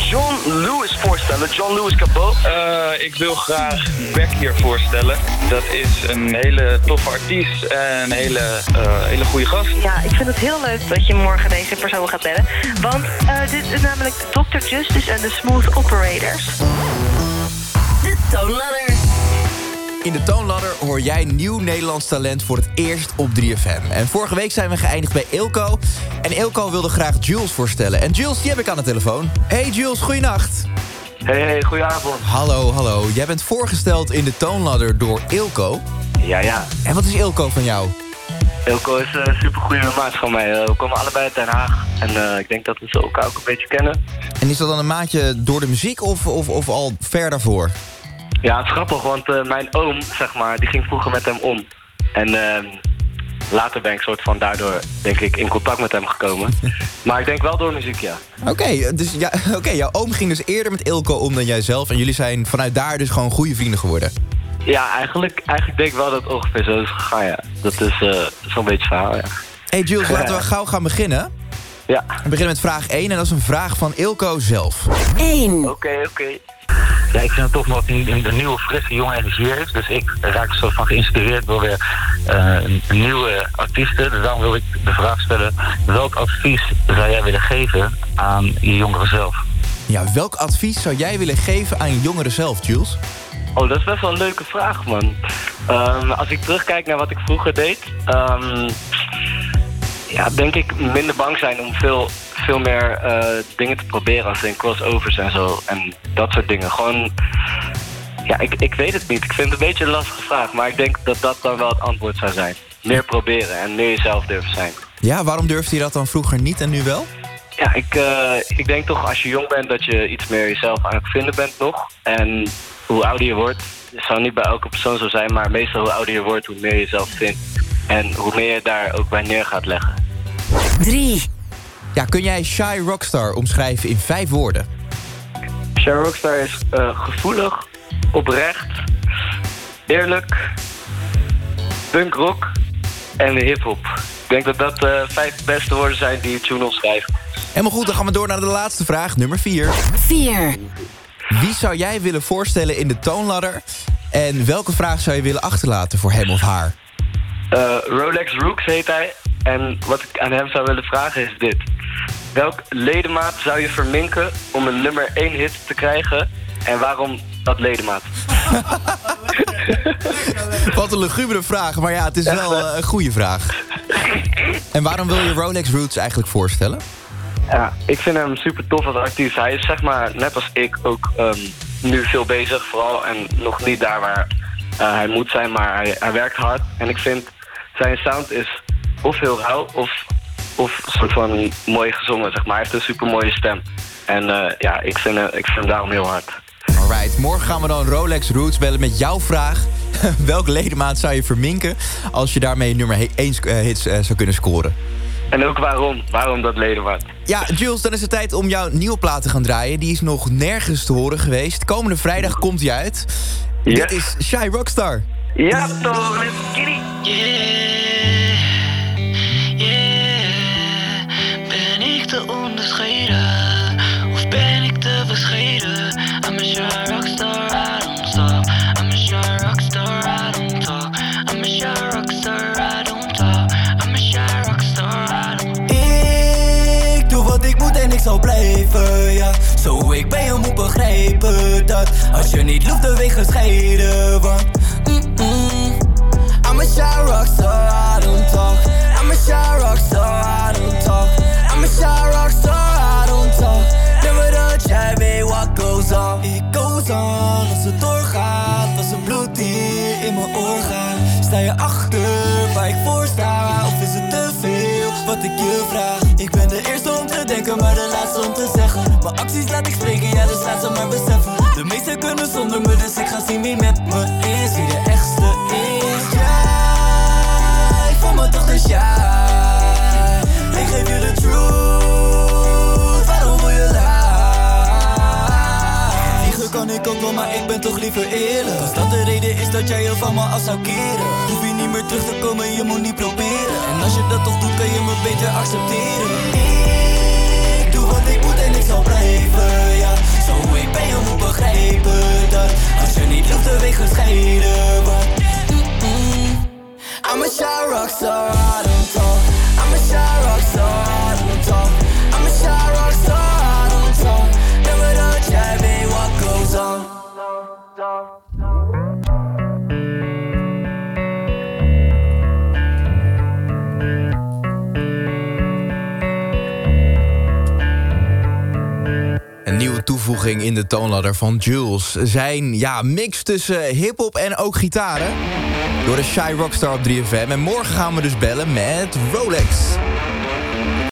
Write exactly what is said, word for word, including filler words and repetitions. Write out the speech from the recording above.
John Lewis voorstellen. John Lewis Cabot. Uh, ik wil graag Beck hier voorstellen. Dat is een hele toffe artiest en een hele, uh, hele goede gast. Ja, ik vind het heel leuk dat je morgen deze persoon gaat bellen. Want uh, dit is namelijk dokter Justice en de Smooth Operators. De Toonladder. In de Toonladder hoor jij nieuw Nederlands talent voor het eerst op drie F M. En vorige week zijn we geëindigd bij Ilko. En Ilko wilde graag Jules voorstellen. En Jules, die heb ik aan de telefoon. Hey Jules, goeienacht. Hey, hey, goedenavond. Hallo, hallo. Jij bent voorgesteld in de Toonladder door Ilko. Ja, ja. En wat is Ilko van jou? Ilko is een uh, supergoeie maat van mij. Uh, we komen allebei uit Den Haag. En uh, ik denk dat we ze elkaar ook een beetje kennen. En is dat dan een maatje door de muziek of, of, of al ver daarvoor? Ja, het is grappig, want uh, mijn oom, zeg maar, die ging vroeger met hem om. En uh, later ben ik soort van daardoor, denk ik, in contact met hem gekomen. Maar ik denk wel door muziek, ja. Oké, okay, dus ja, okay, jouw oom ging dus eerder met Ilko om dan jij zelf. En jullie zijn vanuit daar dus gewoon goede vrienden geworden. Ja, eigenlijk, eigenlijk denk ik wel dat het ongeveer zo is gegaan, ja. Dat is uh, zo'n beetje het verhaal, ja. Hey Jules, laten we gauw gaan beginnen. Ja. We beginnen met vraag één en dat is een vraag van Ilko zelf. één. Oké, okay, oké. Okay. Ja, ik vind het toch nog een, een nieuwe, frisse, jonge energie heeft. Dus ik raak zo van geïnspireerd door weer uh, een nieuwe artiesten. Dus daarom wil ik de vraag stellen: welk advies zou jij willen geven aan je jongeren zelf? Ja, welk advies zou jij willen geven aan je jongeren zelf, Jules? Oh, dat is best wel een leuke vraag, man. Um, als ik terugkijk naar wat ik vroeger deed, um, ja, denk ik minder bang zijn om veel, veel meer uh, dingen te proberen als in crossovers en zo. En dat soort dingen. Gewoon, ja, ik, ik weet het niet. Ik vind het een beetje een lastige vraag, maar ik denk dat dat dan wel het antwoord zou zijn. Meer proberen en meer jezelf durven zijn. Ja, waarom durfde je dat dan vroeger niet en nu wel? Ja, ik, uh, ik denk toch als je jong bent dat je iets meer jezelf aan het vinden bent nog. En hoe ouder je wordt, het zal niet bij elke persoon zo zijn, maar meestal hoe ouder je wordt, hoe meer je jezelf vindt. En hoe meer je daar ook bij neer gaat leggen. drie. Ja, kun jij Shy Rockstar omschrijven in vijf woorden? Shy Rockstar is uh, gevoelig, oprecht, eerlijk, punkrock en hiphop. Ik denk dat dat uh, vijf beste woorden zijn die Tune omschrijft. Helemaal goed, dan gaan we door naar de laatste vraag, nummer vier. vier. Wie zou jij willen voorstellen in de Toonladder? En welke vraag zou je willen achterlaten voor hem of haar? Uh, Rolex Rooks heet hij. En wat ik aan hem zou willen vragen is dit. Welk ledemaat zou je verminken om een nummer één hit te krijgen? En waarom dat ledemaat? Wat een lugubere vraag, maar ja, het is wel uh, een goede vraag. En waarom wil je Rolex Roots eigenlijk voorstellen? Ja, ik vind hem super tof als artiest. Hij is zeg maar, net als ik, ook um, nu veel bezig vooral. En nog niet daar waar uh, hij moet zijn, maar hij, hij werkt hard. En ik vind, zijn sound is of heel rauw of, of een soort van mooi gezongen, zeg maar. Hij heeft een super mooie stem. En uh, ja, ik vind, uh, ik vind hem daarom heel hard. Alright, morgen gaan we dan Rolex Roots bellen met jouw vraag. Welk ledemaat zou je verminken als je daarmee nummer één hits uh, zou kunnen scoren? En ook waarom? Waarom dat ledemaat? Ja, Jules, dan is het tijd om jouw nieuwe plaat te gaan draaien. Die is nog nergens te horen geweest. Komende vrijdag komt die uit. Yes. Dit is Shy Rockstar. Ja, toch, let's get it. Yeah, yeah. Ben ik te onbescheiden? Of ben ik te bescheiden? I'm a shy rockstar, I don't stop. I'm a shy rockstar, I don't talk. I'm a shy rockstar, I don't talk. I'm a shy rockstar, I don't... Ik doe wat ik moet en ik zal blijven, ja. Zo ik ben je moet begrijpen dat als je niet loeft, dan weeg gescheiden, want mm-mm. I'm a shy rockstar, I don't talk. I'm a shy rockstar, I don't talk. I'm a shy rockstar, I don't talk. Never dat jij weet what goes on. It goes on als het doorgaat, als het bloed hier in mijn oor gaat. Sta je achter waar ik voor sta, of is het te veel wat ik je vraag? Ik ben de eerste om te denken, maar de laatste om te zeggen. Mijn acties laat ik spreken, ja dus laat ze maar beseffen. De meesten kunnen zonder me, dus ik ga zien wie met me is. Wie de echtste is, jij van me toch dus jij. Ik geef je de truth, waarom wil je lie? Liegen kan ik ook wel, maar ik ben toch liever eerlijk. Als dat de reden is dat jij je van me af zou keren, hoef je niet meer terug te komen, je moet niet proberen. En als je dat toch doet, kan je me beter accepteren. Ik doe wat ik moet en ik zal blijven, ja. liefde weer gescheiden, want mm-mm. I'm a shy rockstar, I don't talk. I'm a shy rockstar, I don't talk. I'm a shy rockstar, I don't talk. Never done chat, babe, what goes on? Een nieuwe toevoeging in de toonladder van Jules. Zijn ja, mix tussen hiphop en ook gitaren. Door de Shy Rockstar op drie F M. En morgen gaan we dus bellen met Rolex.